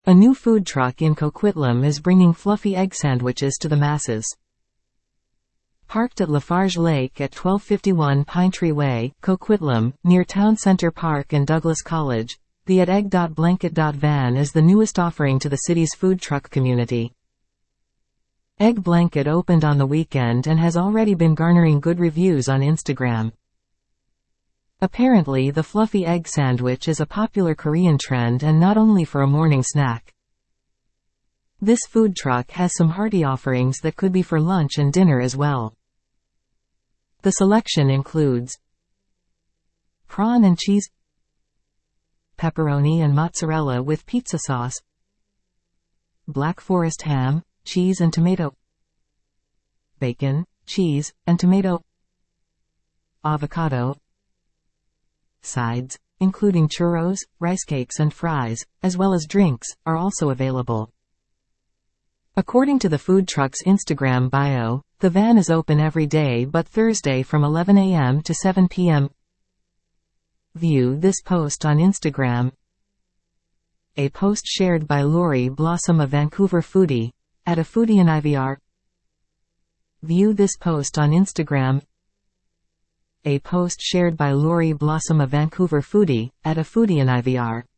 A new food truck in Coquitlam is bringing fluffy egg sandwiches to the masses. Parked at Lafarge Lake at 1251 Pine Tree Way, Coquitlam, near Town Center Park and Douglas College, the @egg.blanket van is the newest offering to the city's food truck community. Egg Blanket opened on the weekend and has already been garnering good reviews on Instagram. Apparently, the fluffy egg sandwich is a popular Korean trend and not only for a morning snack. This food truck has some hearty offerings that could be for lunch and dinner as well. The selection includes prawn and cheese, pepperoni and mozzarella with pizza sauce, Black Forest ham, cheese and tomato, bacon, cheese, and tomato, avocado. Sides, including churros, rice cakes and fries, as well as drinks, are also available. According to the food truck's Instagram bio, the van is open every day but Thursday from 11 a.m. to 7 p.m. View this post on Instagram. A post shared by Lori Blossom, a Vancouver foodie, at a foodie in IVR. View this post on Instagram. A post shared by Lori Blossom, a Vancouver foodie, at a foodie in IVR.